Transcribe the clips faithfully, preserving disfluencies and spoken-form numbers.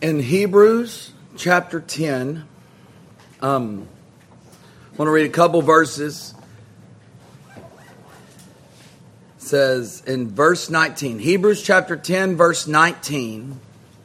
In Hebrews chapter ten, um, I want to read a couple verses. It says in verse nineteen, Hebrews chapter ten, verse nineteen,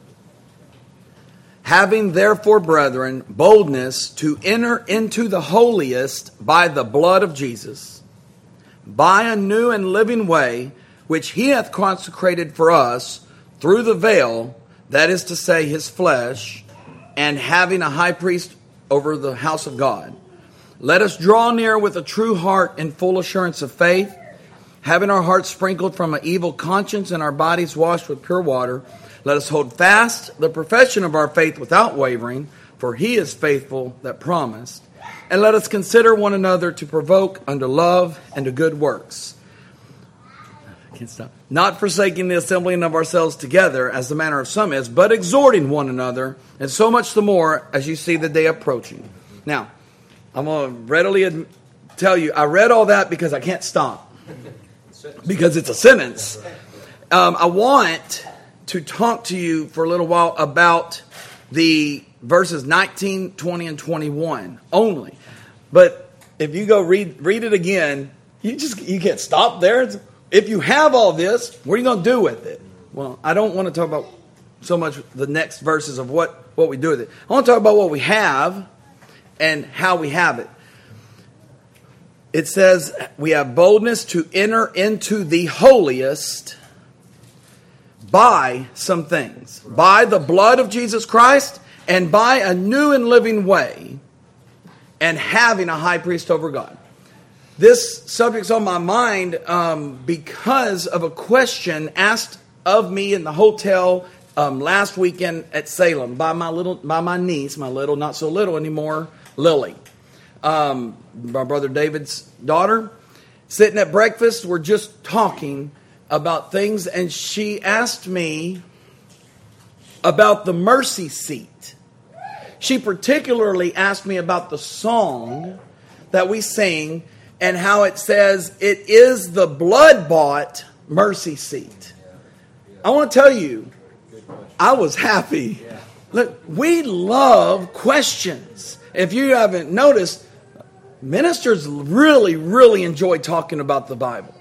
having therefore, brethren, boldness to enter into the holiest by the blood of Jesus, by a new and living way, which he hath consecrated for us through the veil, that is to say, his flesh, and having a high priest over the house of God. Let us draw near with a true heart in full assurance of faith, having our hearts sprinkled from an evil conscience and our bodies washed with pure water. Let us hold fast the profession of our faith without wavering, for he is faithful that promised. And let us consider one another to provoke unto love and to good works. I can't stop. Not forsaking the assembling of ourselves together, as the manner of some is, but exhorting one another, and so much the more as you see the day approaching. Now, I'm going to readily ad- tell you, I read all that because I can't stop. Because it's a sentence. Um, I want to talk to you for a little while about the verses nineteen, twenty, and twenty-one only. But if you go read read it again, you just you can't stop there. It's, if you have all this, what are you going to do with it? Well, I don't want to talk about so much the next verses of what, what we do with it. I want to talk about what we have and how we have it. It says we have boldness to enter into the holiest by some things. By the blood of Jesus Christ and by a new and living way, and having a high priest over God. This subject's on my mind um, because of a question asked of me in the hotel um, last weekend at Salem by my little, by my niece, my little, not so little anymore, Lily, um, my brother David's daughter. Sitting at breakfast, we're just talking about things, and she asked me about the mercy seat. She particularly asked me about the song that we sing and how it says it is the blood-bought mercy seat. I want to tell you, I was happy. Look, we love questions. If you haven't noticed, ministers really, really enjoy talking about the Bible.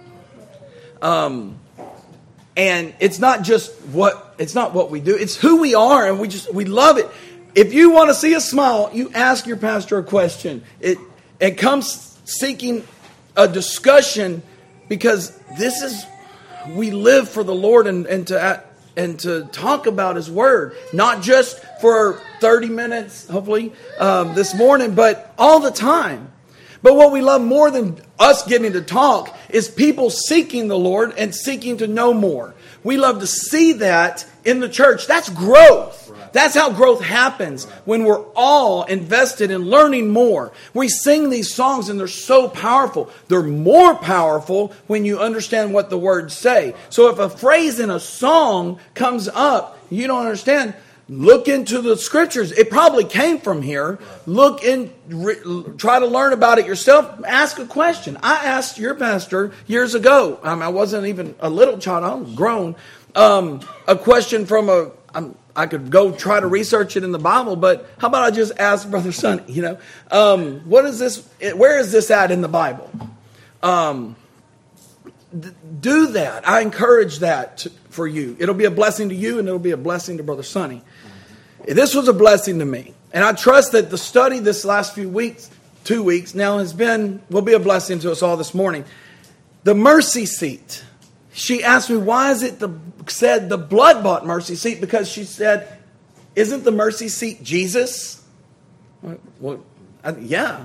Um, and it's not just what it's not what we do; it's who we are, and we just we love it. If you want to see a smile, you ask your pastor a question. It it comes seeking a discussion because this is we live for the Lord and, and to and to talk about His Word, not just for thirty minutes, hopefully um, this morning, but all the time. But what we love more than us getting to talk is people seeking the Lord and seeking to know more. We love to see that in the church. That's growth. That's how growth happens when we're all invested in learning more. We sing these songs and they're so powerful. They're more powerful when you understand what the words say. So if a phrase in a song comes up, you don't understand, look into the scriptures. It probably came from here. Look in, re, try to learn about it yourself. Ask a question. I asked your pastor years ago. I mean, I wasn't even a little child. I was grown. Um, a question from a, I'm, I could go try to research it in the Bible, but how about I just ask Brother Sonny, you know, um, what is this? Where is this at in the Bible? Um, th- do that. I encourage that to, for you. It'll be a blessing to you, and it'll be a blessing to Brother Sonny. This was a blessing to me, and I trust that the study this last few weeks, two weeks now, has been will be a blessing to us all this morning. The mercy seat. She asked me, why is it the, said the blood-bought mercy seat? Because she said, isn't the mercy seat Jesus? Well, I, yeah.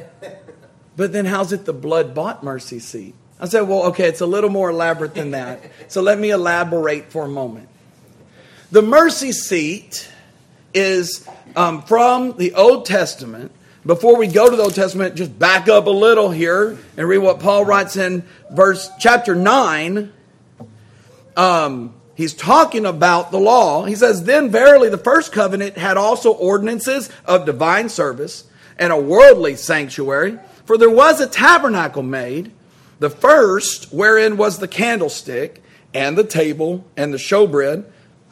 But then how's it the blood-bought mercy seat? I said, well, okay, it's a little more elaborate than that. So let me elaborate for a moment. The mercy seat is um, from the Old Testament. Before we go to the Old Testament, just back up a little here and read what Paul writes in verse chapter nine. Um, he's talking about the law. He says, then verily the first covenant had also ordinances of divine service and a worldly sanctuary. For there was a tabernacle made, the first wherein was the candlestick and the table and the showbread,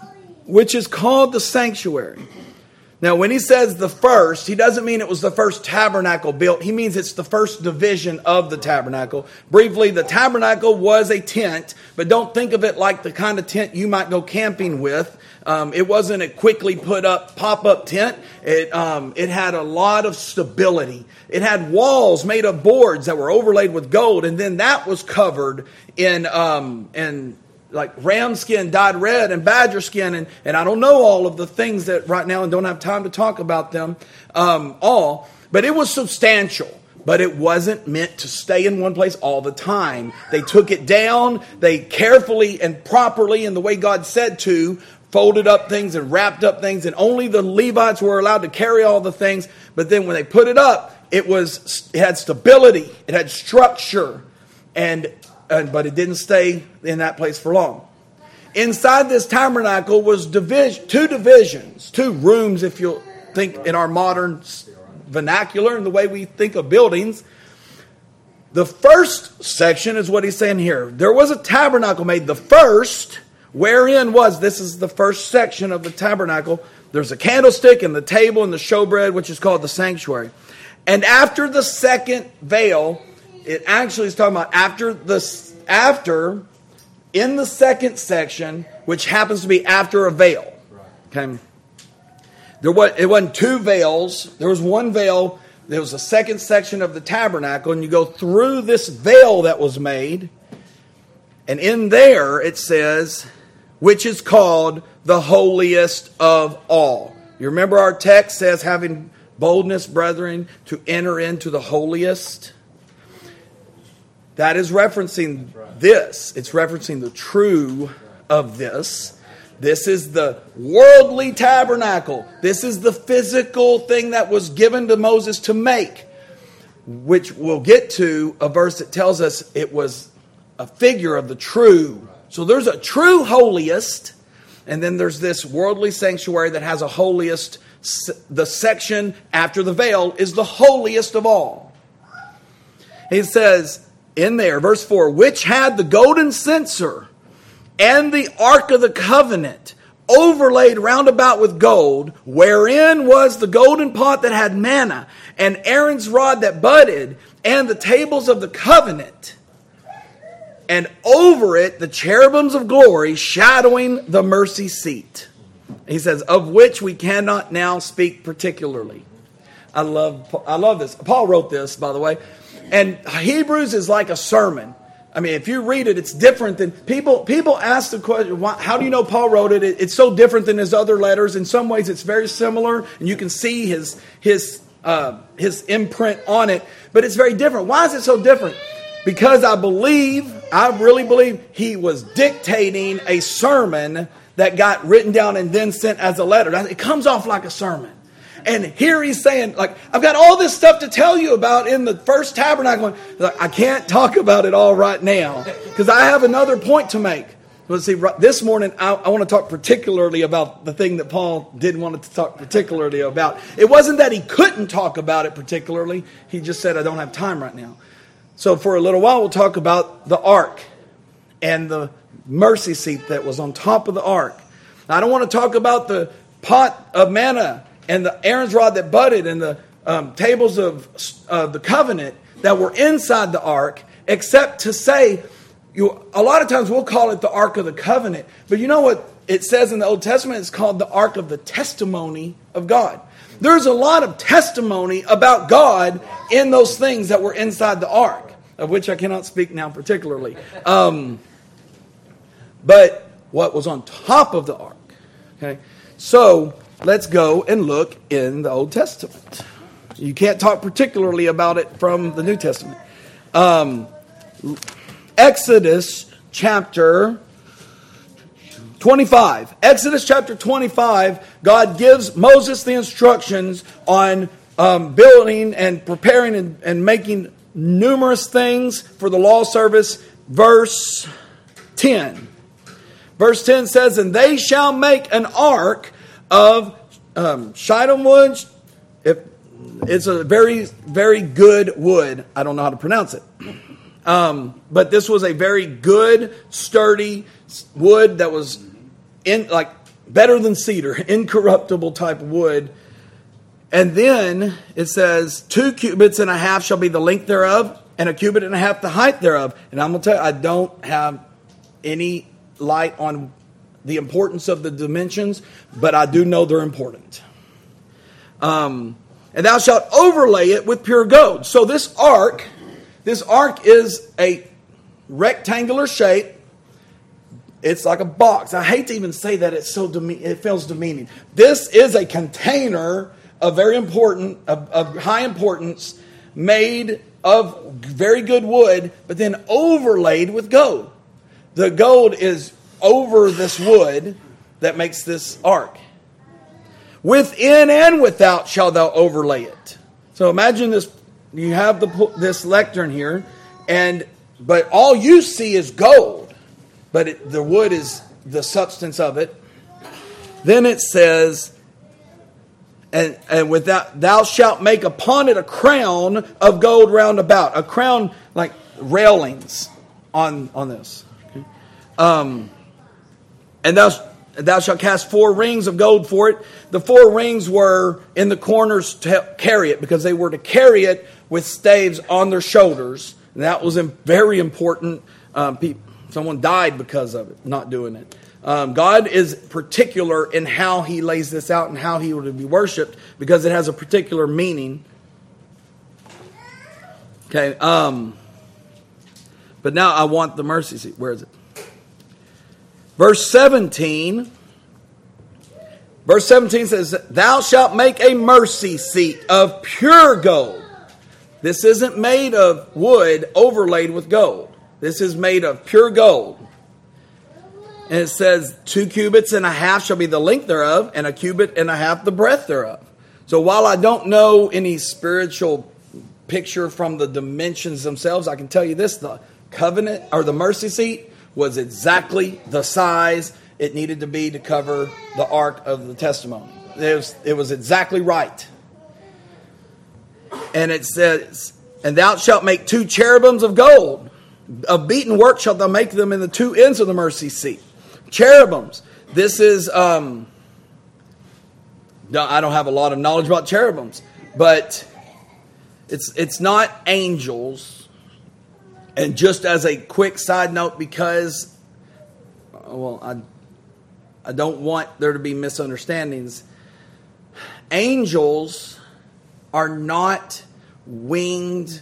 which is called the sanctuary. Now, when he says the first, he doesn't mean it was the first tabernacle built. He means it's the first division of the tabernacle. Briefly, the tabernacle was a tent, but don't think of it like the kind of tent you might go camping with. Um, it wasn't a quickly put up pop-up tent. It um, it had a lot of stability. It had walls made of boards that were overlaid with gold, and then that was covered in um, in like ram skin dyed red and badger skin, and, and I don't know all of the things that right now and don't have time to talk about them um, all, but it was substantial. But it wasn't meant to stay in one place all the time. They took it down. They carefully and properly, in the way God said to, folded up things and wrapped up things, and only the Levites were allowed to carry all the things. But then when they put it up, it was it had stability, it had structure, and, and but it didn't stay in that place for long. Inside this tabernacle was division, two divisions, two rooms, if you'll think in our modern vernacular and the way we think of buildings. The first section is what he's saying here. There was a tabernacle made, the first, wherein was, this is the first section of the tabernacle. There's a candlestick and the table and the showbread, which is called the sanctuary. And after the second veil, it actually is talking about after the, after, in the second section, which happens to be after a veil. Okay. There was, it wasn't two veils. There was one veil. There was a second section of the tabernacle, and you go through this veil that was made, and in there it says, which is called the holiest of all. You remember our text says, having boldness, brethren, to enter into the holiest. That is referencing this. It's referencing the true of this. This is the worldly tabernacle. This is the physical thing that was given to Moses to make, which we'll get to a verse that tells us it was a figure of the true. So there's a true holiest, and then there's this worldly sanctuary that has a holiest. The section after the veil is the holiest of all. He says in there, verse four, which had the golden censer and the ark of the covenant overlaid round about with gold, wherein was the golden pot that had manna, and Aaron's rod that budded, and the tables of the covenant, and over it the cherubims of glory shadowing the mercy seat. He says, of which we cannot now speak particularly. I love, I love this. Paul wrote this, by the way. And Hebrews is like a sermon. I mean, if you read it, it's different than people. People ask the question, why, how do you know Paul wrote it? it? It's so different than his other letters. In some ways, it's very similar, and you can see his his uh, his imprint on it. But it's very different. Why is it so different? Because I believe, I really believe, he was dictating a sermon that got written down and then sent as a letter. It comes off like a sermon. And here he's saying, like, I've got all this stuff to tell you about in the first tabernacle. Like, I can't talk about it all right now because I have another point to make. Let's see, this morning I, I want to talk particularly about the thing that Paul didn't want to talk particularly about. It wasn't that he couldn't talk about it particularly. He just said, I don't have time right now. So for a little while, we'll talk about the ark and the mercy seat that was on top of the ark. Now, I don't want to talk about the pot of manna and the Aaron's rod that budded and the um, tables of uh, the covenant that were inside the ark, except to say, you, a lot of times we'll call it the Ark of the Covenant. But you know what it says in the Old Testament? It's called the Ark of the Testimony of God. There's a lot of testimony about God in those things that were inside the ark, of which I cannot speak now particularly. Um, but what was on top of the ark? Okay, so let's go and look in the Old Testament. You can't talk particularly about it from the New Testament. Um, Exodus chapter twenty-five. Exodus chapter twenty-five, God gives Moses the instructions on um, building and preparing and, and making numerous things for the law service. Verse ten. Verse ten says, and they shall make an ark of um, shittim wood. If it's a very, very good wood. I don't know how to pronounce it. Um, but this was a very good, sturdy wood that was in like better than cedar, incorruptible type of wood. And then it says, two cubits and a half shall be the length thereof, and a cubit and a half the height thereof. And I'm going to tell you, I don't have any light on the importance of the dimensions, but I do know they're important. Um, and thou shalt overlay it with pure gold. So this ark, this ark is a rectangular shape. It's like a box. I hate to even say that. It's so deme- it feels demeaning. This is a container of very important, of, of high importance, made of very good wood, but then overlaid with gold. The gold is over this wood that makes this ark. Within and without shall thou overlay it. So imagine this. You have the this lectern here, and but all you see is gold, but it, the wood is the substance of it. Then it says, and and without thou shalt make upon it a crown of gold round about, a crown like railings on on this. Okay. Um, and thou thou shalt cast four rings of gold for it. The four rings were in the corners to carry it, because they were to carry it with staves on their shoulders. And that was very important. Um, people, someone died because of it, not doing it. Um, God is particular in how He lays this out and how He would be worshipped, because it has a particular meaning. Okay. Um, but now I want the mercy seat. Where is it? Verse seventeen. Verse seventeen says, thou shalt make a mercy seat of pure gold. This isn't made of wood overlaid with gold. This is made of pure gold. And it says, two cubits and a half shall be the length thereof, and a cubit and a half the breadth thereof. So while I don't know any spiritual picture from the dimensions themselves, I can tell you this: the covenant or the mercy seat was exactly the size it needed to be to cover the ark of the testimony. It was, it was exactly right. And it says, and thou shalt make two cherubims of gold. Of beaten work shalt thou make them in the two ends of the mercy seat. Cherubims. This is, um, no, I don't have a lot of knowledge about cherubims, but it's it's not angels. And just as a quick side note, because, well, I I don't want there to be misunderstandings. Angels are not winged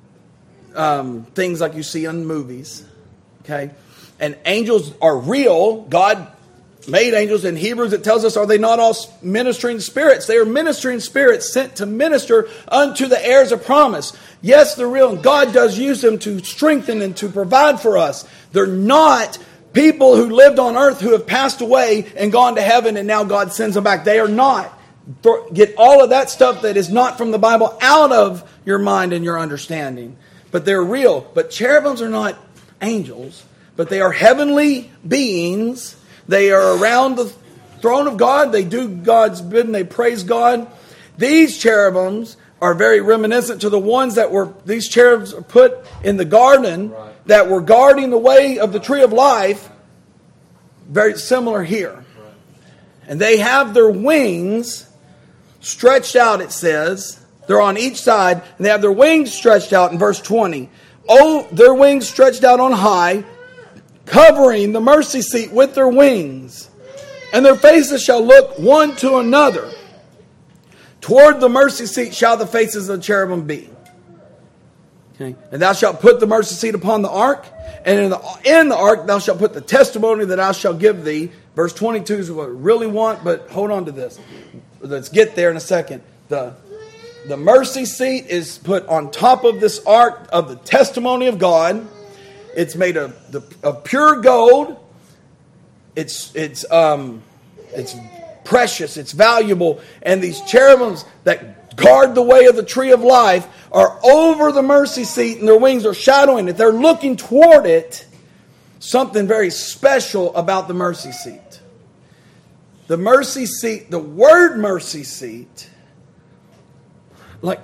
um, things like you see in movies. Okay? And angels are real. God made angels. In Hebrews it tells us, are they not all ministering spirits? They are ministering spirits sent to minister unto the heirs of promise. Yes, they're real, and God does use them to strengthen and to provide for us. They're not people who lived on earth who have passed away and gone to heaven and now God sends them back. They are not. Get all of that stuff that is not from the Bible out of your mind and your understanding. But they're real. But cherubims are not angels, but they are heavenly beings. They are around the throne of God. They do God's bidding. They praise God. These cherubims are very reminiscent to the ones that were, these cherubs are put in the garden right. that were guarding the way of the tree of life. Very similar here. Right. And they have their wings stretched out, it says. They're on each side, and they have their wings stretched out in verse twenty. Oh, their wings stretched out on high, covering the mercy seat with their wings. And their faces shall look one to another. Toward the mercy seat shall the faces of the cherubim be. Okay. And thou shalt put the mercy seat upon the ark, and in the, in the ark thou shalt put the testimony that I shall give thee. Verse twenty-two is what I really want, but hold on to this. Let's get there in a second. The, the mercy seat is put on top of this ark of the testimony of God. It's made of, the, of pure gold. It's it's um it's precious. It's valuable. And these cherubims that guard the way of the tree of life are over the mercy seat, and their wings are shadowing it. They're looking toward it. Something very special about the mercy seat. The mercy seat, the word mercy seat, like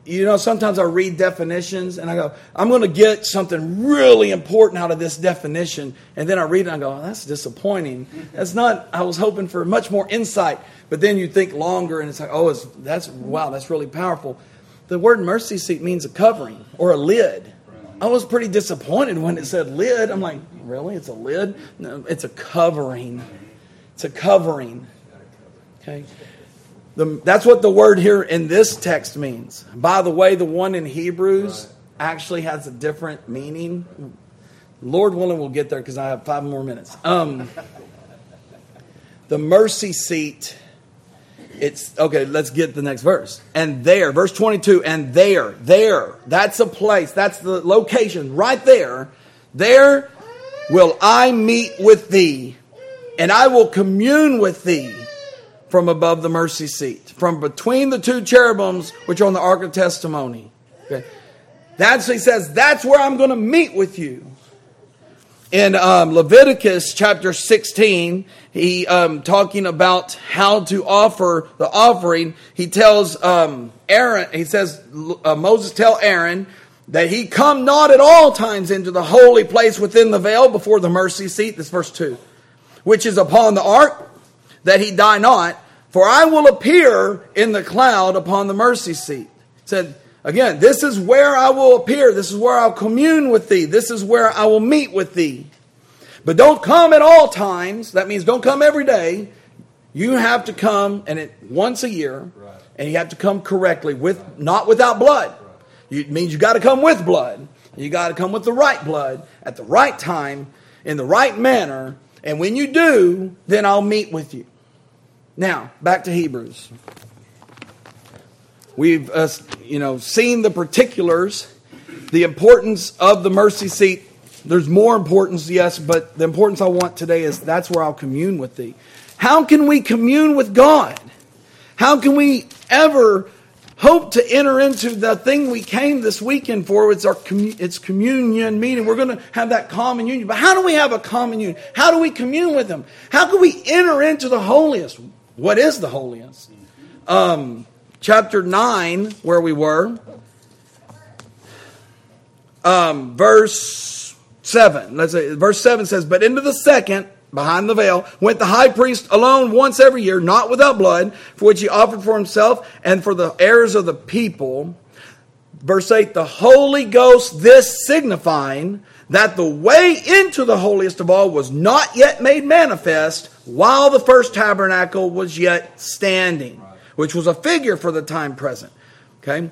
you know, sometimes I read definitions and I go, I'm going to get something really important out of this definition. And then I read it and I go, oh, that's disappointing. That's not, I was hoping for much more insight. But then you think longer and it's like, oh, it's, that's, wow, that's really powerful. The word mercy seat means a covering or a lid. I was pretty disappointed when it said lid. I'm like, really? It's a lid? No, it's a covering. It's a covering. Okay. The, that's what the word here in this text means. By the way, the one in Hebrews actually has a different meaning. Lord willing, we'll get there because I have five more minutes. Um, the mercy seat. It's okay, let's get the next verse. And there, verse twenty-two, and there, there, that's a place, that's the location, right there. There will I meet with thee, and I will commune with thee from above the mercy seat, from between the two cherubims which are on the ark of testimony. Okay. That's, he says, that's where I'm going to meet with you. In um, Leviticus chapter sixteen, he um, talking about how to offer the offering. He tells um, Aaron, he says, uh, Moses tell Aaron that he come not at all times into the holy place within the veil before the mercy seat. This verse two, which is upon the ark, that he die not. For I will appear in the cloud upon the mercy seat. He said, again, this is where I will appear. This is where I'll commune with thee. This is where I will meet with thee. But don't come at all times. That means don't come every day. You have to come and it once a year. And you have to come correctly, with not without blood. It means you got to come with blood. You got to come with the right blood at the right time, in the right manner. And when you do, then I'll meet with you. Now, back to Hebrews. We've uh, you know seen the particulars, the importance of the mercy seat. There's more importance, yes, but the importance I want today is that's where I'll commune with thee. How can we commune with God? How can we ever hope to enter into the thing we came this weekend for? It's our it's communion meeting. We're going to have that common union. But how do we have a common union? How do we commune with Him? How can we enter into the holiest? What is the holiest? Um, chapter nine, where we were, um, verse seven. Let's say verse seven says, "But into the second, behind the veil, went the high priest alone once every year, not without blood, for which he offered for himself and for the errors of the people." Verse eight, "The Holy Ghost, this signifying that the way into the holiest of all was not yet made manifest, while the first tabernacle was yet standing," which was a figure for the time present. Okay?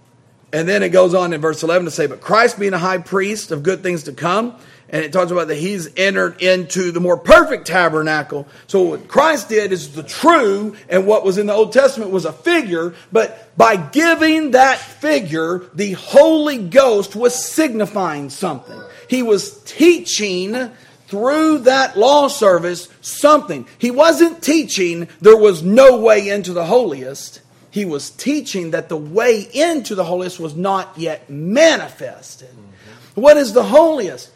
And then it goes on in verse eleven to say, "But Christ being a high priest of good things to come," and it talks about that He's entered into the more perfect tabernacle. So what Christ did is the true, and what was in the Old Testament was a figure. But by giving that figure, the Holy Ghost was signifying something. He was teaching through that law service something. He wasn't teaching there was no way into the holiest. He was teaching that the way into the holiest was not yet manifested. Mm-hmm. What is the holiest?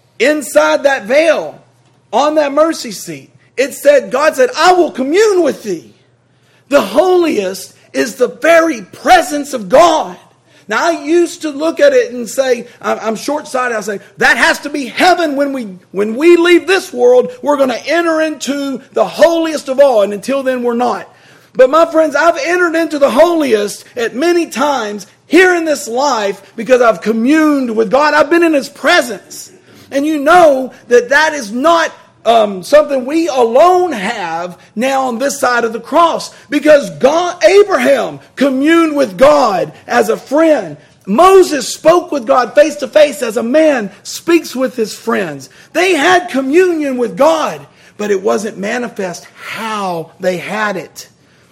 Inside that veil, on that mercy seat, it said, God said, "I will commune with thee." The holiest is the very presence of God. Now, I used to look at it and say, I'm short-sighted, I say, that has to be heaven. When we when we leave this world, we're going to enter into the holiest of all. And until then, we're not. But my friends, I've entered into the holiest at many times here in this life because I've communed with God. I've been in His presence. And you know that that is not um, something we alone have now on this side of the cross. Because God, Abraham communed with God as a friend. Moses spoke with God face to face as a man speaks with his friends. They had communion with God, but it wasn't manifest how they had it.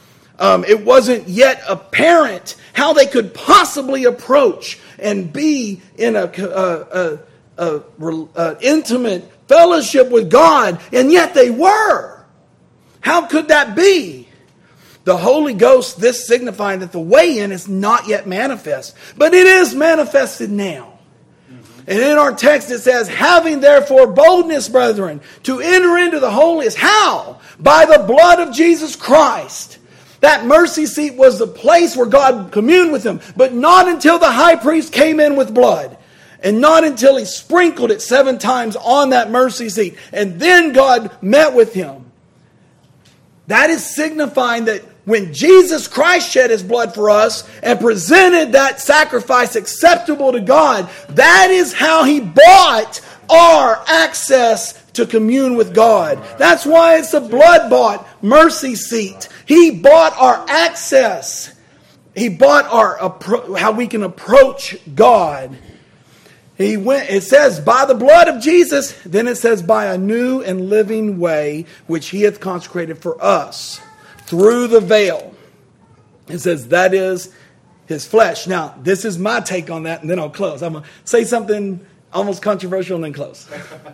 Um, it wasn't yet apparent how they could possibly approach and be in a, a, a, a, a intimate fellowship with God, and yet they were. How could that be? The Holy Ghost, this signifying that the way in is not yet manifest, but it is manifested now. Mm-hmm. And in our text it says, "Having therefore boldness, brethren, to enter into the holiest." How? By the blood of Jesus Christ. That mercy seat was the place where God communed with him, but not until the high priest came in with blood. And not until he sprinkled it seven times on that mercy seat. And then God met with him. That is signifying that when Jesus Christ shed his blood for us and presented that sacrifice acceptable to God, that is how he bought our access to commune with God. That's why it's a blood-bought mercy seat. He bought our access. He bought our how we can approach God. He went, it says, by the blood of Jesus. Then it says, by a new and living way, which he hath consecrated for us, through the veil. It says, that is his flesh. Now, this is my take on that, and then I'll close. I'm going to say something almost controversial and then close.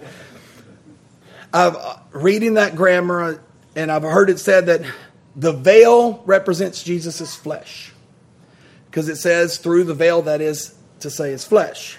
I've uh, reading that grammar, and I've heard it said that the veil represents Jesus' flesh. Because it says, through the veil, that is to say his flesh.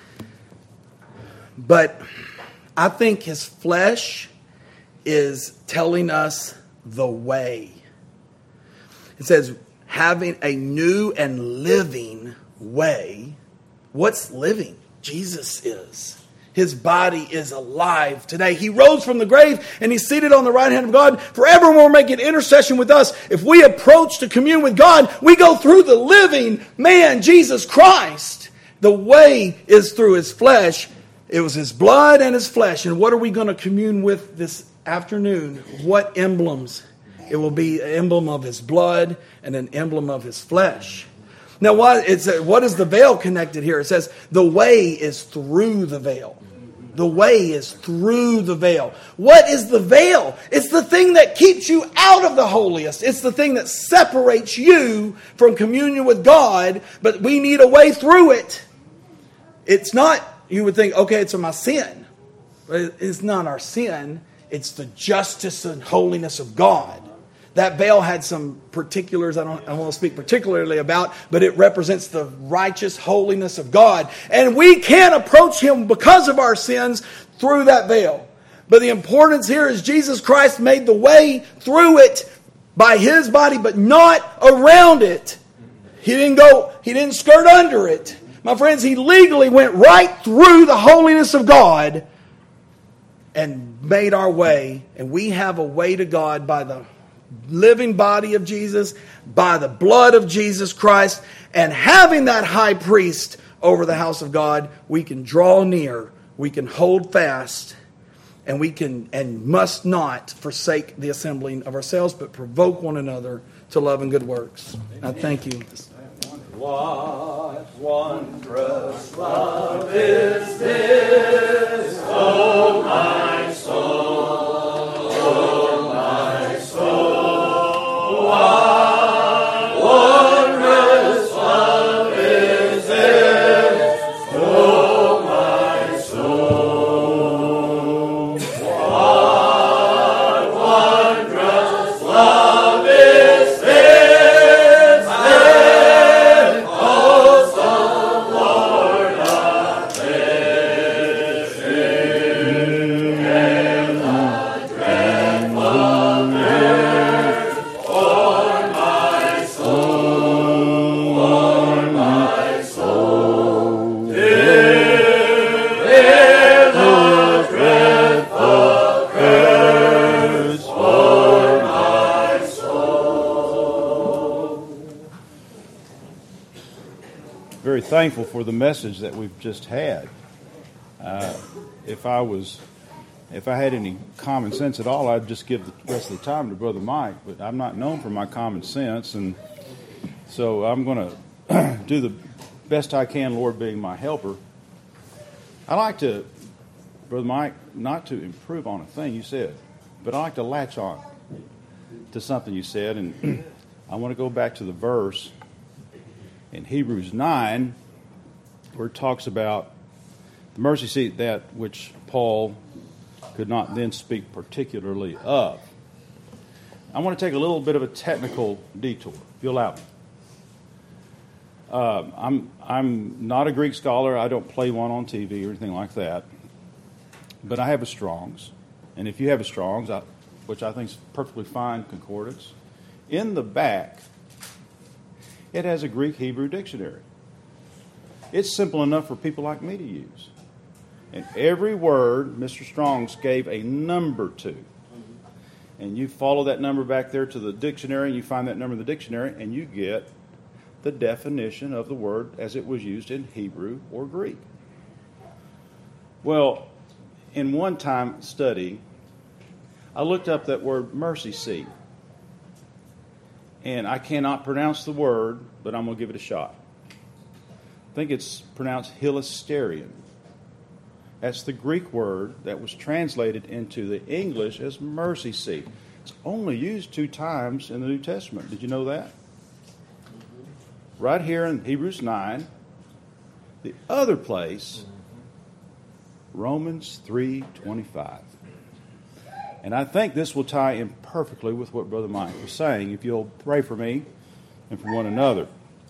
But I think his flesh is telling us the way. It says, having a new and living way. What's living? Jesus is. His body is alive today. He rose from the grave and he's seated on the right hand of God, forevermore making intercession with us. If we approach to commune with God, we go through the living man, Jesus Christ. The way is through his flesh. It was his blood and his flesh. And what are we going to commune with this afternoon? What emblems? It will be an emblem of his blood and an emblem of his flesh. Now, what, it's a, what is the veil connected here? It says the way is through the veil. The way is through the veil. What is the veil? It's the thing that keeps you out of the holiest. It's the thing that separates you from communion with God. But we need a way through it. It's not... You would think, okay, it's my sin. But it's not our sin. It's the justice and holiness of God. That veil had some particulars I don't, I don't want to speak particularly about, but it represents the righteous holiness of God. And we can't approach him because of our sins through that veil. But the importance here is Jesus Christ made the way through it by his body, but not around it. He didn't go, he didn't skirt under it. My friends, he legally went right through the holiness of God and made our way. And we have a way to God by the living body of Jesus, by the blood of Jesus Christ. And having that high priest over the house of God, we can draw near, we can hold fast, and we can and must not forsake the assembling of ourselves, but provoke one another to love and good works. I thank you. What wondrous love is this, oh my soul, oh my soul. What wondrous love is this, oh my soul. What wondrous love is this. Thankful for the message that we've just had. Uh, if I was, if I had any common sense at all, I'd just give the rest of the time to Brother Mike. But I'm not known for my common sense, and so I'm going to do the best I can, Lord being my helper. I like to, Brother Mike, not to improve on a thing you said, but I like to latch on to something you said, and I want to go back to the verse in Hebrews nine, where it talks about the mercy seat, that which Paul could not then speak particularly of. I want to take a little bit of a technical detour, if you'll allow me. Uh, I'm I'm not a Greek scholar. I don't play one on T V or anything like that. But I have a Strong's, and if you have a Strong's, I, which I think is perfectly fine concordance, in the back, it has a Greek-Hebrew dictionary. It's simple enough for people like me to use. And every word Mister Strong's gave a number to. And you follow that number back there to the dictionary, and you find that number in the dictionary, and you get the definition of the word as it was used in Hebrew or Greek. Well, in one time study, I looked up that word mercy seat. And I cannot pronounce the word, but I'm going to give it a shot. I think it's pronounced hilasterion. That's the Greek word that was translated into the English as mercy seat. It's only used two times in the New Testament. Did you know that? Right here in Hebrews nine. The other place, Romans three twenty-five. And I think this will tie in perfectly with what Brother Mike was saying, if you'll pray for me and for one another.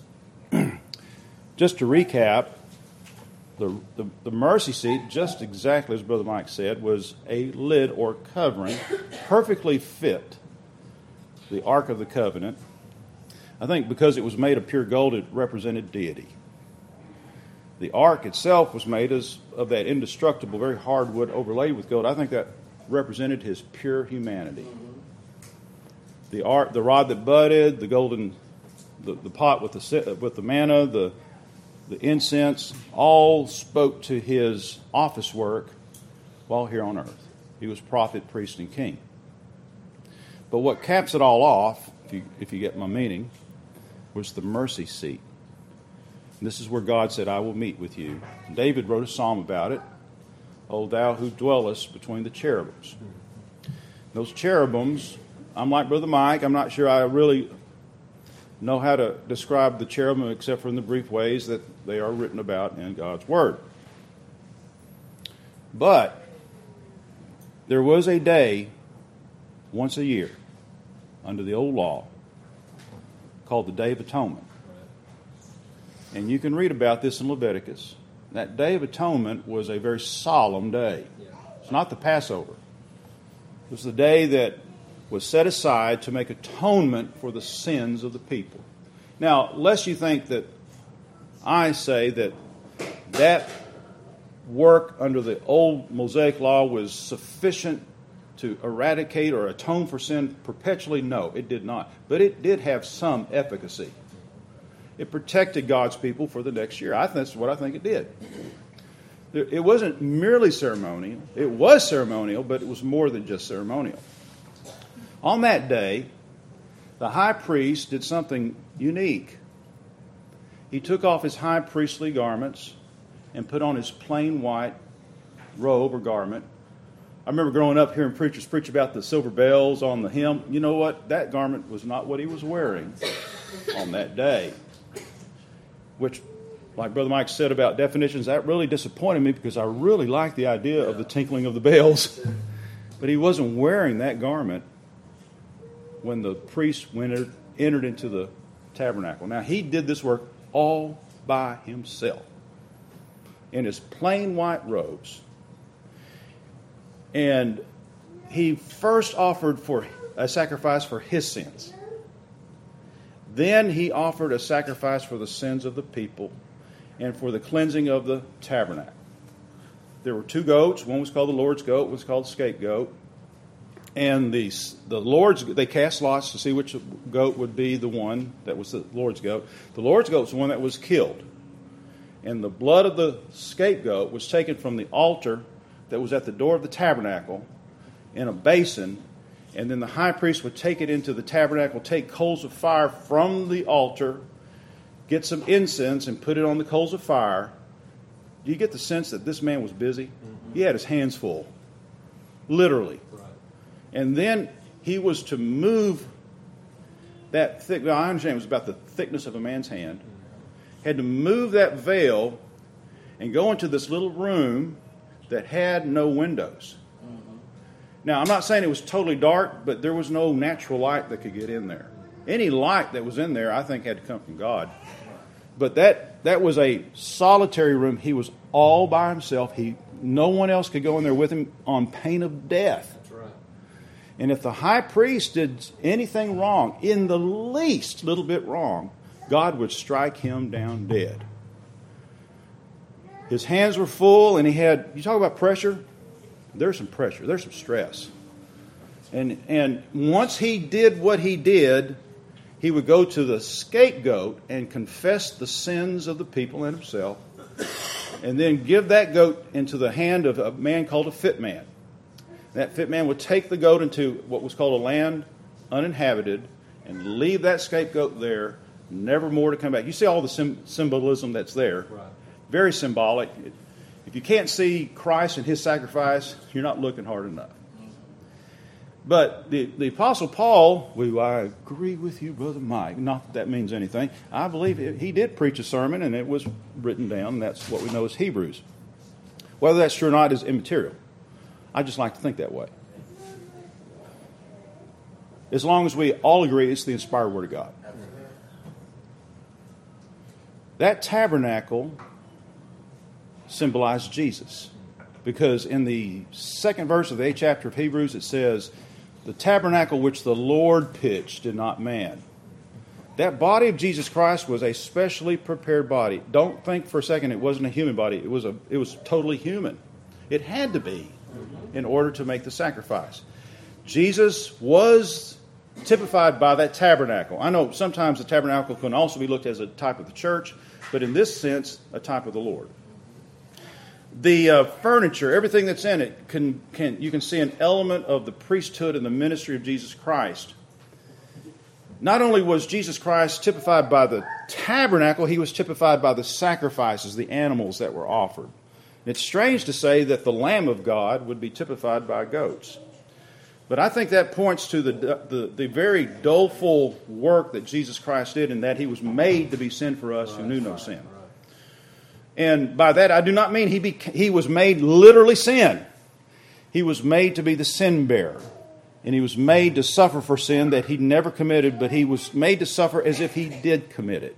Just to recap, the, the, the mercy seat, just exactly as Brother Mike said, was a lid or covering, perfectly fit the Ark of the Covenant. I think because it was made of pure gold, it represented deity. The Ark itself was made as of that indestructible, very hard wood overlaid with gold. I think that represented his pure humanity. The art, the rod that budded, the golden, the, the pot with the with the manna, the the incense, all spoke to his office work while here on earth. He was prophet, priest, and king. But what caps it all off, if you if you get my meaning, was the mercy seat. And this is where God said, "I will meet with you." David wrote a psalm about it. O thou who dwellest between the cherubims. Those cherubims, I'm like Brother Mike, I'm not sure I really know how to describe the cherubim except for in the brief ways that they are written about in God's Word. But there was a day once a year under the old law called the Day of Atonement. And you can read about this in Leviticus. That Day of Atonement was a very solemn day. It's not the Passover. It was the day that was set aside to make atonement for the sins of the people. Now, lest you think that I say that that work under the old Mosaic law was sufficient to eradicate or atone for sin perpetually, no, it did not. But it did have some efficacy. It protected God's people for the next year. I think that's what I think it did. It wasn't merely ceremonial. It was ceremonial, but it was more than just ceremonial. On that day, the high priest did something unique. He took off his high priestly garments and put on his plain white robe or garment. I remember growing up hearing preachers preach about the silver bells on the hem. You know what? That garment was not what he was wearing on that day. Which, like Brother Mike said about definitions, that really disappointed me because I really liked the idea of the tinkling of the bells. But he wasn't wearing that garment when the priest entered, entered into the tabernacle. Now, he did this work all by himself in his plain white robes. And he first offered for a sacrifice for his sins. Then he offered a sacrifice for the sins of the people and for the cleansing of the tabernacle. There were two goats. One was called the Lord's goat. One was called the scapegoat. And the, the Lord's, they cast lots to see which goat would be the one that was the Lord's goat. The Lord's goat was the one that was killed. And the blood of the scapegoat was taken from the altar that was at the door of the tabernacle in a basin. And then the high priest would take it into the tabernacle, take coals of fire from the altar, get some incense and put it on the coals of fire. Do you get the sense that this man was busy? Mm-hmm. He had his hands full, literally. Right. And then he was to move that thick, well, I understand it was about the thickness of a man's hand, mm-hmm. had to move that veil and go into this little room that had no windows. Now, I'm not saying it was totally dark, but there was no natural light that could get in there. Any light that was in there, I think, had to come from God. But that that was a solitary room. He was all by himself. He no one else could go in there with him on pain of death. That's right. And if the high priest did anything wrong, in the least little bit wrong, God would strike him down dead. His hands were full, and he had, you talk about pressure? There's some pressure. There's some stress. And, and once he did what he did, he would go to the scapegoat and confess the sins of the people and himself, and then give that goat into the hand of a man called a fit man. That fit man would take the goat into what was called a land uninhabited and leave that scapegoat there, never more to come back. You see all the sim- symbolism that's there. Right. Very symbolic. If you can't see Christ and his sacrifice, you're not looking hard enough. But the, the Apostle Paul, who I agree with you, Brother Mike, not that that means anything. I believe he did preach a sermon, and it was written down, and that's what we know as Hebrews. Whether that's true or not is immaterial. I just like to think that way. As long as we all agree it's the inspired Word of God. That tabernacle symbolized Jesus. Because in the second verse of the eighth chapter of Hebrews, it says, the tabernacle which the Lord pitched did not man. That body of Jesus Christ was a specially prepared body. Don't think for a second it wasn't a human body. It was a, it was totally human. It had to be in order to make the sacrifice. Jesus was typified by that tabernacle. I know sometimes the tabernacle can also be looked at as a type of the church, but in this sense, a type of the Lord. The uh, furniture, everything that's in it, can, can you can see an element of the priesthood and the ministry of Jesus Christ. Not only was Jesus Christ typified by the tabernacle, he was typified by the sacrifices, the animals that were offered. It's strange to say that the Lamb of God would be typified by goats. But I think that points to the, the, the very doleful work that Jesus Christ did, in that he was made to be sin for us who knew no sin. And by that, I do not mean he beca- he was made literally sin. He was made to be the sin bearer. And he was made to suffer for sin that he never committed, but he was made to suffer as if he did commit it.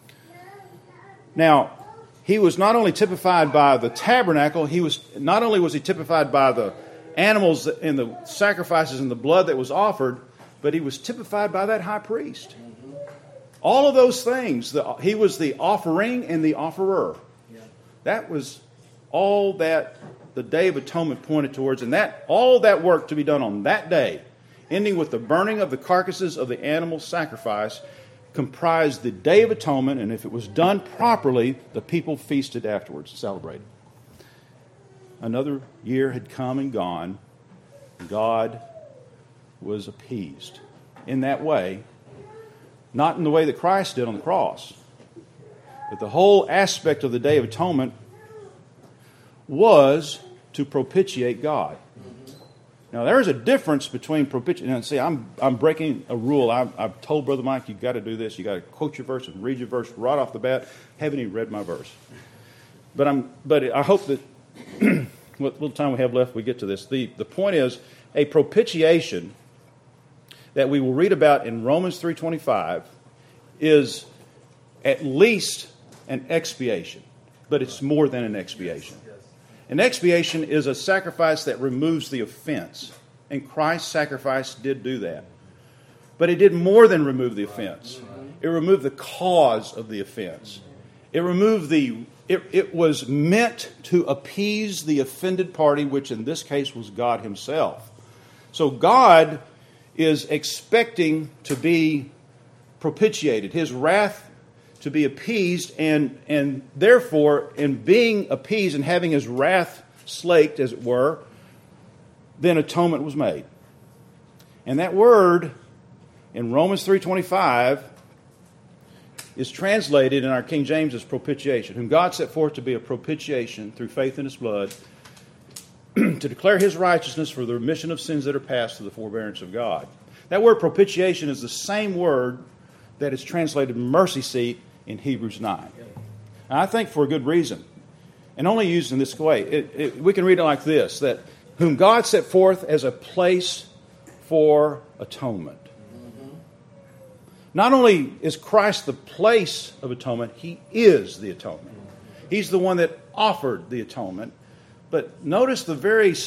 Now, he was not only typified by the tabernacle, he was not only was he typified by the animals and the sacrifices and the blood that was offered, but he was typified by that high priest. All of those things, the, he was the offering and the offerer. That was all that the Day of Atonement pointed towards, and that all that work to be done on that day, ending with the burning of the carcasses of the animal sacrifice, comprised the Day of Atonement, and if it was done properly, the people feasted afterwards, celebrated. Another year had come and gone. God was appeased in that way, not in the way that Christ did on the cross. But the whole aspect of the Day of Atonement was to propitiate God. Now, there is a difference between propitiation. Now, see, I'm I'm breaking a rule. I've, I've told Brother Mike, you've got to do this. You've got to quote your verse and read your verse right off the bat. Haven't even read my verse. But I'm. But I hope that what little time we have left, we get to this. The, the point is, a propitiation that we will read about in Romans three twenty-five is at least an expiation, but it's more than an expiation. An expiation is a sacrifice that removes the offense, and Christ's sacrifice did do that. But it did more than remove the offense. It removed the cause of the offense. It removed the, it, it was meant to appease the offended party, which in this case was God himself. So God is expecting to be propitiated, his wrath to be appeased, and, and therefore, in being appeased and having his wrath slaked, as it were, then atonement was made. And that word in Romans three twenty-five is translated in our King James as propitiation, whom God set forth to be a propitiation through faith in his blood, to declare his righteousness for the remission of sins that are past through the forbearance of God. That word propitiation is the same word that is translated mercy seat in Hebrews nine. And I think for a good reason, and only used in this way. It, it, we can read it like this, that whom God set forth as a place for atonement. Mm-hmm. Not only is Christ the place of atonement, he is the atonement. He's the one that offered the atonement. But notice the very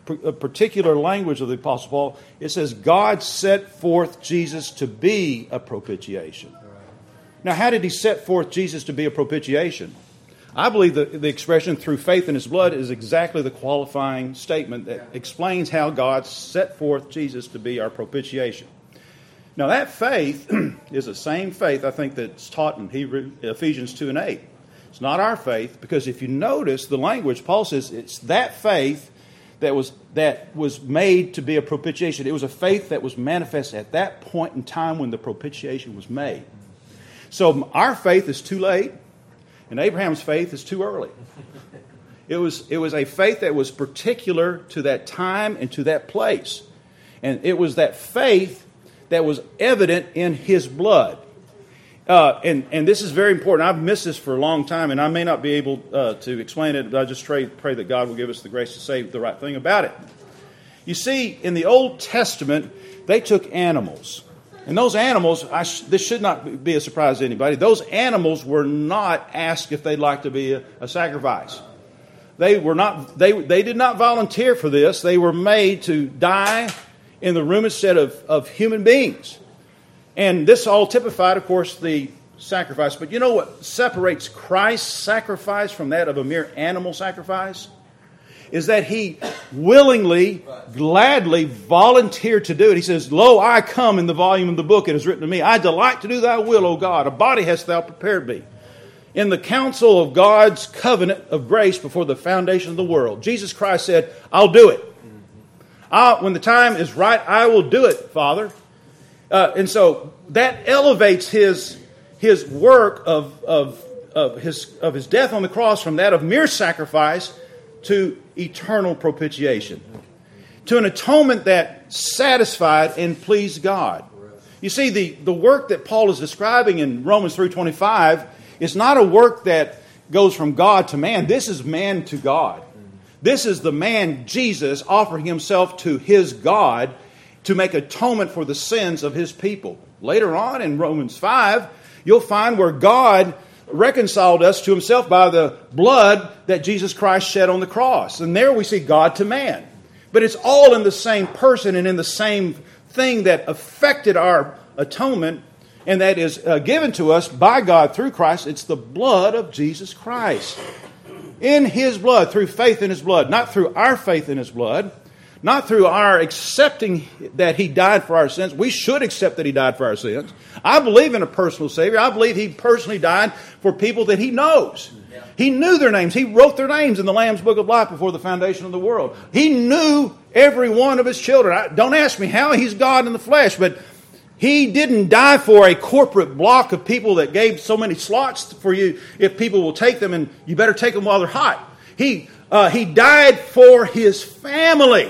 a particular language of the Apostle Paul. It says, God set forth Jesus to be a propitiation. Now, how did he set forth Jesus to be a propitiation? I believe that the expression through faith in his blood is exactly the qualifying statement that explains how God set forth Jesus to be our propitiation. Now, that faith is the same faith, I think, that's taught in Hebrew, Ephesians two and eight. It's not our faith, because if you notice the language, Paul says it's that faith that was that was made to be a propitiation. It was a faith that was manifest at that point in time when the propitiation was made. So our faith is too late, and Abraham's faith is too early. It was it was a faith that was particular to that time and to that place. And it was that faith that was evident in his blood. Uh, and, and this is very important. I've missed this for a long time, and I may not be able uh, to explain it, but I just pray, pray that God will give us the grace to say the right thing about it. You see, in the Old Testament, they took animals. And those animals, I sh- this should not be a surprise to anybody, those animals were not asked if they'd like to be a, a sacrifice. They were not. They, they did not volunteer for this. They were made to die in the room instead of, of human beings. And this all typified, of course, the sacrifice. But you know what separates Christ's sacrifice from that of a mere animal sacrifice? Is that he willingly, gladly volunteered to do it. He says, Lo, I come in the volume of the book. It is written to me, I delight to do thy will, O God. A body hast thou prepared me. In the council of God's covenant of grace before the foundation of the world, Jesus Christ said, I'll do it. I'll, when the time is right, I will do it, Father. Uh, and so that elevates his his work of of of his of his death on the cross from that of mere sacrifice to eternal propitiation, to an atonement that satisfied and pleased God. You see, the, the work that Paul is describing in Romans three twenty-five is not a work that goes from God to man. This is man to God. This is the man, Jesus, offering himself to his God to make atonement for the sins of his people. Later on in Romans five, you'll find where God reconciled us to himself by the blood that Jesus Christ shed on the cross. And there we see God to man. But it's all in the same person and in the same thing that affected our atonement, and that is uh, given to us by God through Christ. It's the blood of Jesus Christ. In his blood, through faith in his blood, not through our faith in his blood, not through our accepting that he died for our sins. We should accept that he died for our sins. I believe in a personal Savior. I believe he personally died for people that he knows. He knew their names. He wrote their names in the Lamb's Book of Life before the foundation of the world. He knew every one of his children. I, don't ask me how. He's God in the flesh, but he didn't die for a corporate block of people that gave so many slots for you if people will take them, and you better take them while they're hot. He uh, he died for his family.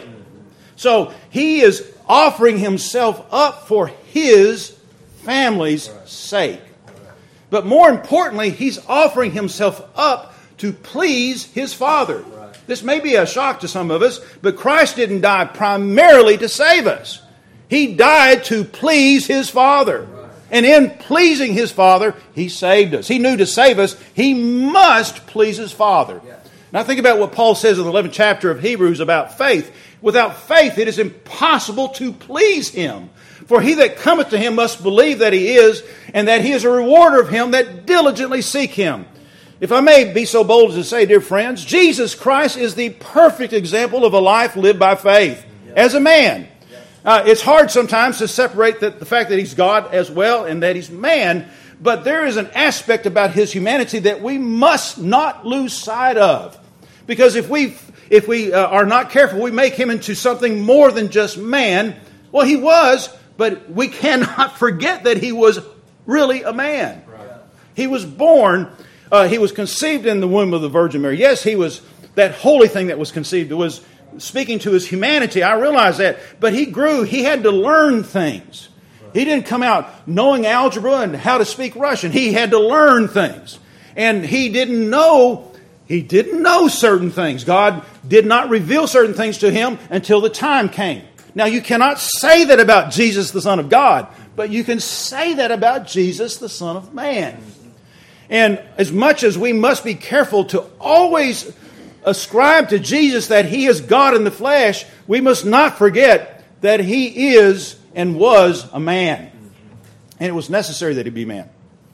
So he is offering himself up for his family's sake. But more importantly, he's offering himself up to please his Father. This may be a shock to some of us, but Christ didn't die primarily to save us. He died to please his Father. And in pleasing his Father, he saved us. He knew to save us, he must please his Father. Now think about what Paul says in the eleventh chapter of Hebrews about faith. Without faith, it is impossible to please him. For he that cometh to him must believe that he is, and that he is a rewarder of him that diligently seek him. If I may be so bold as to say, dear friends, Jesus Christ is the perfect example of a life lived by faith as a man. Uh, it's hard sometimes to separate the, the fact that he's God as well and that he's man, but there is an aspect about his humanity that we must not lose sight of. Because if we if we uh, are not careful, we make him into something more than just man. Well, he was, but we cannot forget that he was really a man. Right. He was born, uh, he was conceived in the womb of the Virgin Mary. Yes, he was that holy thing that was conceived. It was speaking to his humanity. I realize that. But he grew. He had to learn things. He didn't come out knowing algebra and how to speak Russian. He had to learn things. And he didn't know, he didn't know certain things. God did not reveal certain things to him until the time came. Now, you cannot say that about Jesus, the Son of God, but you can say that about Jesus, the Son of Man. And as much as we must be careful to always ascribe to Jesus that He is God in the flesh, we must not forget that He is and was a man. And it was necessary that He be man.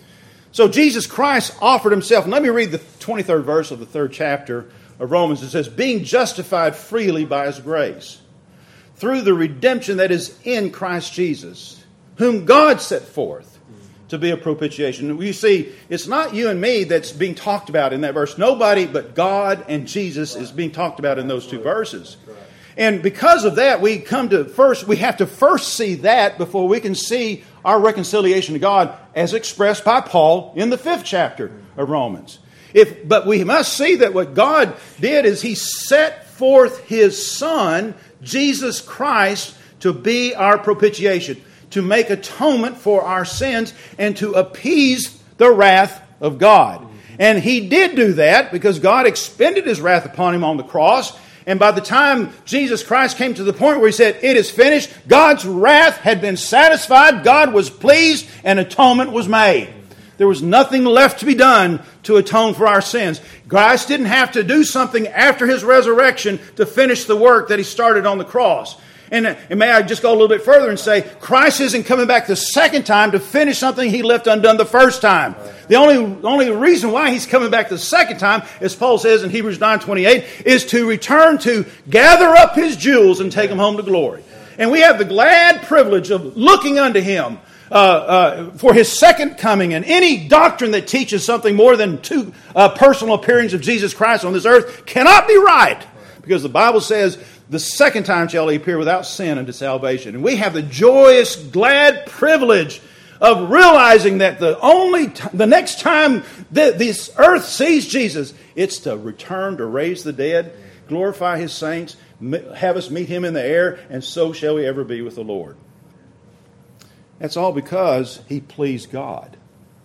So Jesus Christ offered Himself. And let me read the twenty-third verse of the third chapter of Romans. It says, being justified freely by His grace, through the redemption that is in Christ Jesus, whom God set forth to be a propitiation. You see, it's not you and me that's being talked about in that verse. Nobody but God and Jesus is being talked about in those two verses. And because of that, we come to first, we have to first see that before we can see our reconciliation to God as expressed by Paul in the fifth chapter of Romans. If, but we must see that what God did is He set forth His Son, Jesus Christ, to be our propitiation, to make atonement for our sins, and to appease the wrath of God. And He did do that because God expended His wrath upon Him on the cross. And by the time Jesus Christ came to the point where He said, it is finished, God's wrath had been satisfied, God was pleased, and atonement was made. There was nothing left to be done to atone for our sins. Christ didn't have to do something after His resurrection to finish the work that He started on the cross. And, and may I just go a little bit further and say, Christ isn't coming back the second time to finish something He left undone the first time. The only, only reason why He's coming back the second time, as Paul says in Hebrews nine twenty-eight, is to return to gather up His jewels and take them home to glory. And we have the glad privilege of looking unto Him uh, uh, for His second coming. And any doctrine that teaches something more than two uh, personal appearings of Jesus Christ on this earth cannot be right. Because the Bible says, the second time shall He appear without sin unto salvation. And we have the joyous, glad privilege of realizing that the only t- the next time that this earth sees Jesus, it's to return to raise the dead, glorify His saints, have us meet Him in the air, and so shall we ever be with the Lord. That's all because He pleased God.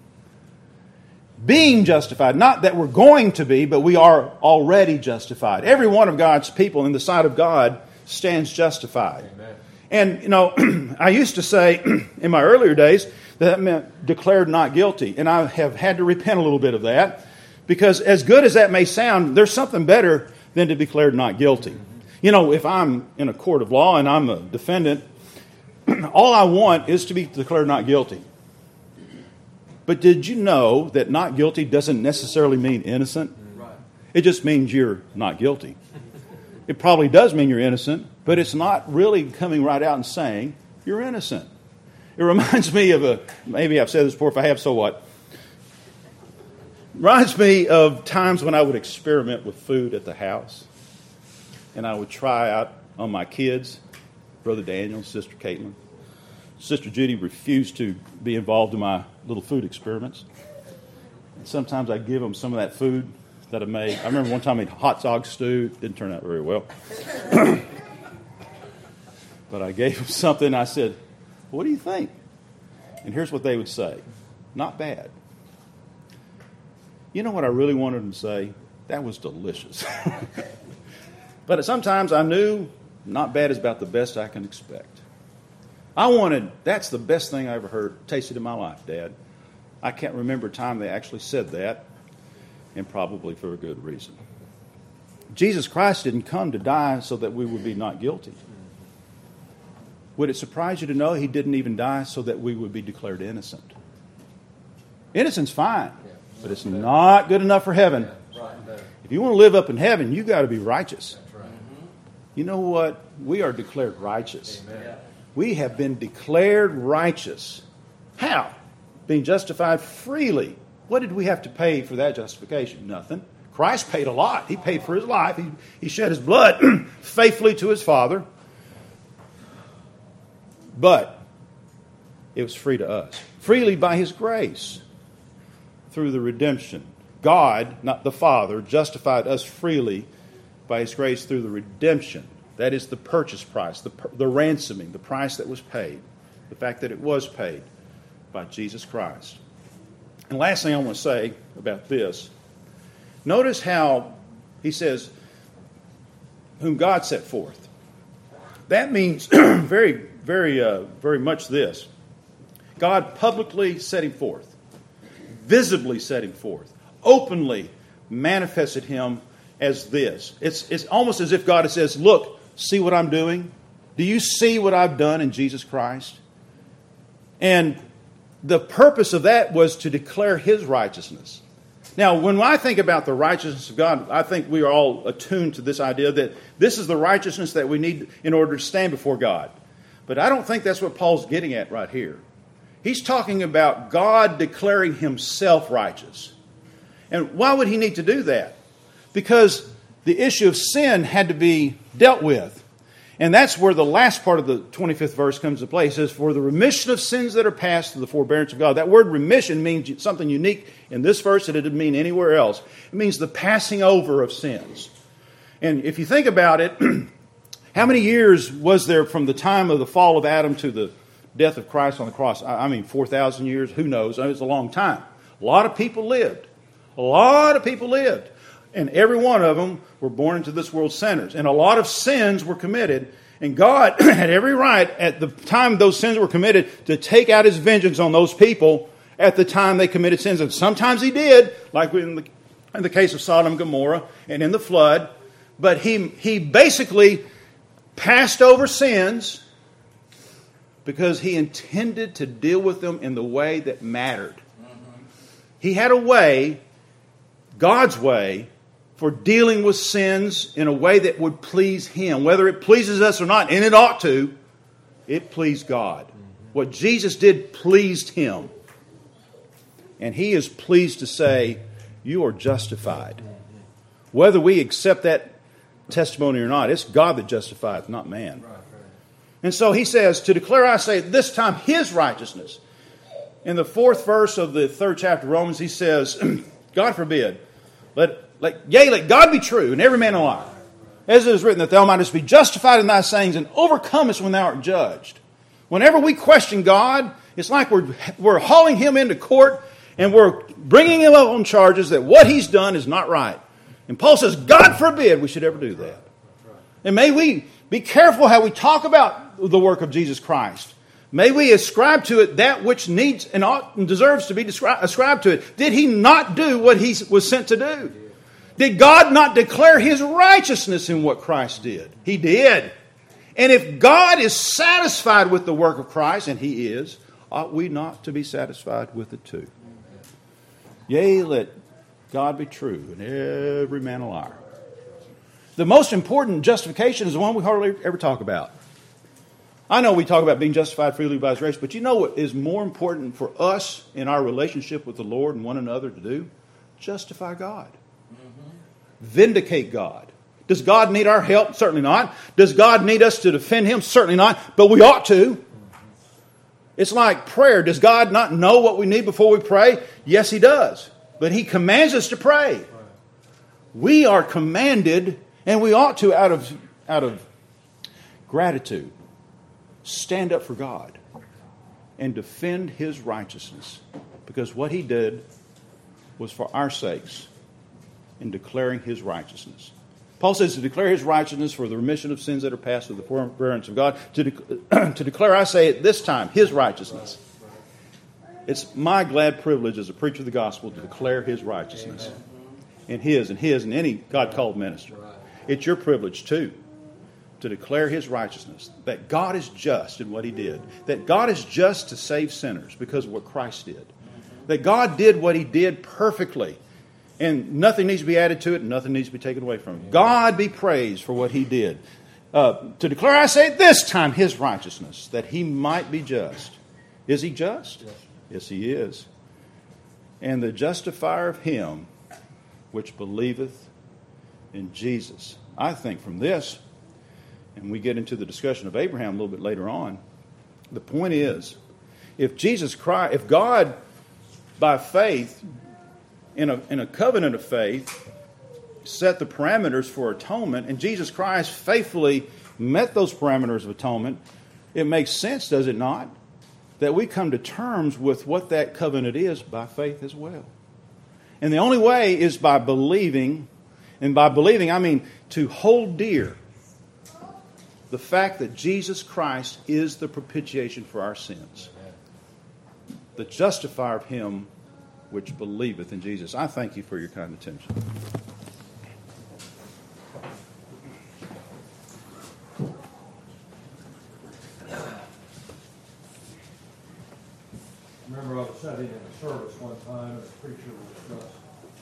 Being justified, not that we're going to be, but we are already justified. Every one of God's people in the sight of God stands justified. Amen. And, you know, I used to say in my earlier days that, that meant declared not guilty. And I have had to repent a little bit of that, because as good as that may sound, there's something better than to be declared not guilty. You know, if I'm in a court of law and I'm a defendant, all I want is to be declared not guilty. But did you know that not guilty doesn't necessarily mean innocent? Right. It just means you're not guilty. It probably does mean you're innocent, but it's not really coming right out and saying you're innocent. It reminds me of a, maybe I've said this before, if I have, so what? It reminds me of times when I would experiment with food at the house. And I would try out on my kids, Brother Daniel, Sister Caitlin. Sister Judy refused to be involved in my little food experiments. And sometimes I give them some of that food that I made. I remember one time I made hot dog stew. It didn't turn out very well. But I gave them something. I said, what do you think? And here's what they would say. Not bad. You know what I really wanted them to say? That was delicious. But sometimes I knew not bad is about the best I can expect. I wanted, that's the best thing I ever heard, tasted in my life, Dad. I can't remember a time they actually said that, and probably for a good reason. Jesus Christ didn't come to die so that we would be not guilty. Would it surprise you to know He didn't even die so that we would be declared innocent? Innocent's fine, but it's not good enough for heaven. If you want to live up in heaven, you've got to be righteous. You know what? We are declared righteous. Amen. We have been declared righteous. How? Being justified freely. What did we have to pay for that justification? Nothing. Christ paid a lot. He paid for His life. He, he shed His blood faithfully to His Father. But it was free to us. Freely by His grace. Through the redemption. God, not the Father, justified us freely by His grace through the redemption. That is the purchase price, the, the ransoming, the price that was paid. The fact that it was paid by Jesus Christ. And last thing I want to say about this. Notice how he says, whom God set forth. That means very, very, uh, very much this. God publicly set Him forth. Visibly set Him forth. Openly manifested Him as this. It's, it's almost as if God says, look, see what I'm doing? Do you see what I've done in Jesus Christ? And the purpose of that was to declare His righteousness. Now, when I think about the righteousness of God, I think we are all attuned to this idea that this is the righteousness that we need in order to stand before God. But I don't think that's what Paul's getting at right here. He's talking about God declaring Himself righteous. And why would He need to do that? Because the issue of sin had to be dealt with. And that's where the last part of the twenty-fifth verse comes into play. It says, for the remission of sins that are past through the forbearance of God. That word remission means something unique in this verse that it didn't mean anywhere else. It means the passing over of sins. And if you think about it, how many years was there from the time of the fall of Adam to the death of Christ on the cross? I mean, four thousand years? Who knows? It's a long time. A lot of people lived. A lot of people lived. And every one of them were born into this world sinners. And a lot of sins were committed. And God had every right at the time those sins were committed to take out His vengeance on those people at the time they committed sins. And sometimes He did, like in the, in the case of Sodom and Gomorrah and in the flood. But He, he basically passed over sins because He intended to deal with them in the way that mattered. He had a way, God's way, for dealing with sins in a way that would please Him. Whether it pleases us or not, and it ought to, it pleased God. What Jesus did pleased Him. And He is pleased to say, you are justified. Whether we accept that testimony or not, it's God that justifieth, not man. And so He says, to declare, I say, at this time, His righteousness. In the fourth verse of the third chapter of Romans, He says, God forbid, let Let, yea, let God be true, and every man a liar. As it is written, that thou mightest be justified in thy sayings, and overcomest when thou art judged. Whenever we question God, it's like we're, we're hauling Him into court, and we're bringing Him up on charges that what He's done is not right. And Paul says, God forbid we should ever do that. And may we be careful how we talk about the work of Jesus Christ. May we ascribe to it that which needs and ought and deserves to be descri- ascribed to it. Did He not do what He was sent to do? Did God not declare His righteousness in what Christ did? He did. And if God is satisfied with the work of Christ, and He is, ought we not to be satisfied with it too? Yea, let God be true, and every man a liar. The most important justification is the one we hardly ever talk about. I know we talk about being justified freely by His grace, but you know what is more important for us in our relationship with the Lord and one another to do? Justify God. Vindicate God. Does God need our help? Certainly not. Does God need us to defend Him? Certainly not. But we ought to. It's like prayer. Does God not know what we need before we pray? Yes, He does. But He commands us to pray. We are commanded, and we ought to, out of, out of gratitude, stand up for God and defend His righteousness. Because what He did was for our sakes, in declaring His righteousness. Paul says to declare His righteousness for the remission of sins that are past through the forbearance of God. To, de- to declare, I say at this time, His righteousness. It's my glad privilege as a preacher of the gospel to declare His righteousness. And His, and His, and any God-called minister. It's your privilege too, to declare His righteousness. That God is just in what He did. That God is just to save sinners because of what Christ did. That God did what He did perfectly. And nothing needs to be added to it, and nothing needs to be taken away from it. God be praised for what He did. Uh, to declare, I say at this time, His righteousness, that He might be just. Is He just? Yes, yes He is. And the justifier of him which believeth in Jesus. I think from this, and we get into the discussion of Abraham a little bit later on, the point is, if Jesus Christ, if God, by faith, In a, in a covenant of faith, set the parameters for atonement, and Jesus Christ faithfully met those parameters of atonement, it makes sense, does it not, that we come to terms with what that covenant is by faith as well. And the only way is by believing, and by believing I mean to hold dear the fact that Jesus Christ is the propitiation for our sins. The justifier of him which believeth in Jesus. I thank you for your kind attention. one time, and the preacher was just